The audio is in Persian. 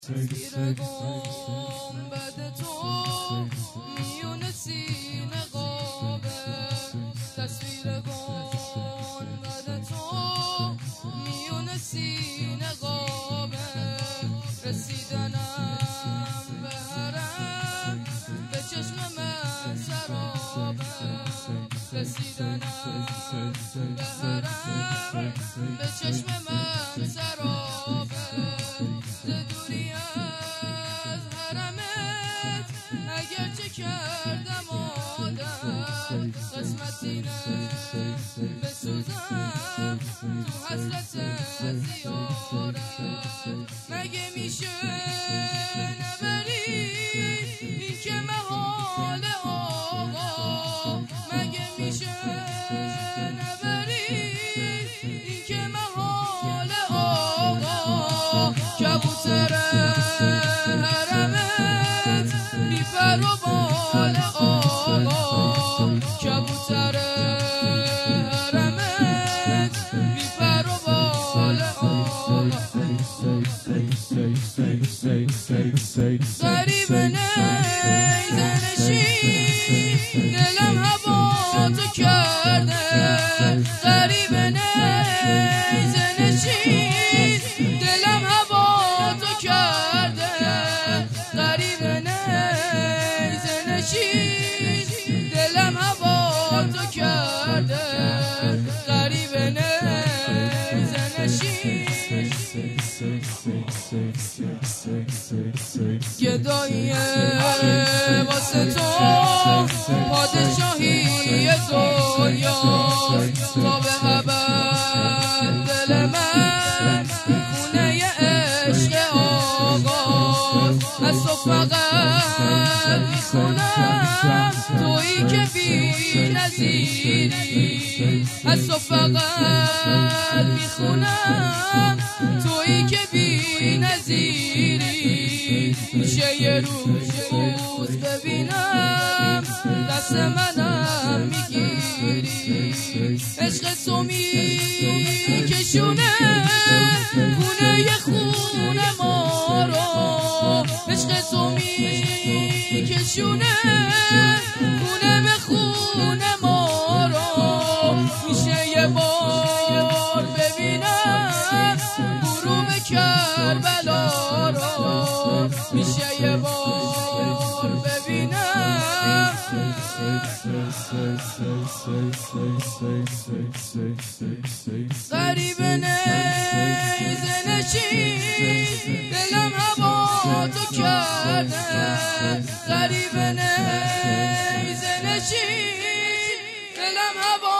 تیر گنبد تو میون سینه قابه، تصویر گنبد تو میون سینه قابه، رسیدنم به حرم به چشم من سرابه، رسیدنم به حرم به چشم من سرابه، ز دوری از حرمت اگرچه کردم عادت، قسمتی نه بسوزم تو حسرت زیارت، مگه میشه نبری این که محال آقا، مگه میشه نبری این که محال آقا، کبوتر حرمت بی پر و بال آقا، کبوتر حرمت بی پر و بال آقا، غریب نیزه نشین دلم هوا تو کرده، غریب نیزه نشین دلم هوا تو کرده، غریب نیزه نشین دلم هوا تو کرده، غریب نیزه نشین گدایی واسه تو پادشاهی دنیا، تا به ابد دل من خونه عشق آغاز، از تو فقط میخونم تویی که بی نظیری، از تو فقط میخونم تویی که بی نظیری، میشه یه روز ببینم دست منم میگیری، عشق تو میکشونه خونه خونه ما رو، عشق تو میکشونه خونه به خونه ما رو، میشه یه بار ببینم غروب کربلا رو، میشه یه بار ببینم غریب نیزه نشین دلم هوا تو کرده، غریب نیزه نشین دلم هوا